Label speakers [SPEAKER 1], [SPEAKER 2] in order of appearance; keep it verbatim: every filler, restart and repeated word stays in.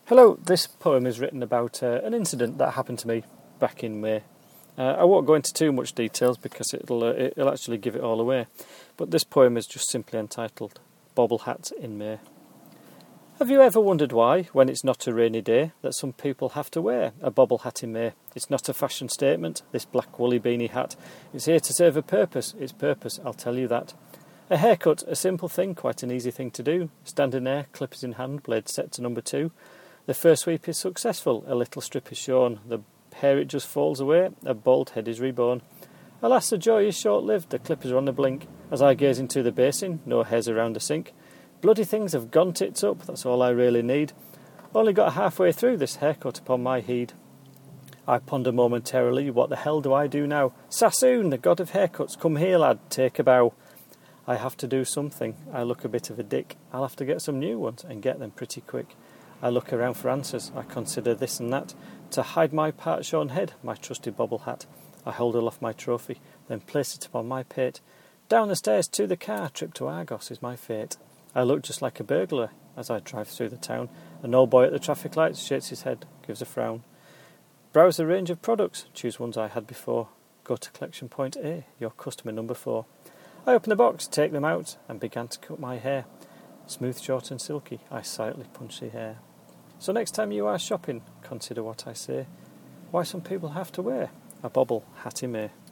[SPEAKER 1] Hello, this poem is written about uh, an incident that happened to me back in May. Uh, I won't go into too much details because it'll uh, it'll actually give it all away, but this poem is just simply entitled Bobble Hat in May. Have you ever wondered why, when it's not a rainy day, that some people have to wear a bobble hat in May? It's not a fashion statement, this black woolly beanie hat. It's here to serve a purpose. Its purpose, I'll tell you that. A haircut, a simple thing, quite an easy thing to do. Standing there, clippers in hand, blade set to number two. The first sweep is successful, a little strip is shown, the hair it just falls away, a bald head is reborn. Alas, the joy is short-lived, the clippers are on the blink, as I gaze into the basin, no hairs around the sink. Bloody things have gone tits up, that's all I really need. Only got halfway through this haircut upon my heed. I ponder momentarily, what the hell do I do now? Sassoon, the god of haircuts, come here lad, take a bow. I have to do something, I look a bit of a dick, I'll have to get some new ones and get them pretty quick. I look around for answers, I consider this and that. To hide my part-shorn head, my trusty bobble hat. I hold aloft my trophy, then place it upon my pate. Down the stairs to the car, trip to Argos is my fate. I look just like a burglar as I drive through the town. An old boy at the traffic lights shakes his head, gives a frown. Browse the range of products, choose ones I had before. Go to collection point A, your customer number four. I open the box, take them out, and began to cut my hair. Smooth, short and silky, I silently punch the hair. So next time you are shopping, consider what I say. Why some people have to wear a bobble hat in May.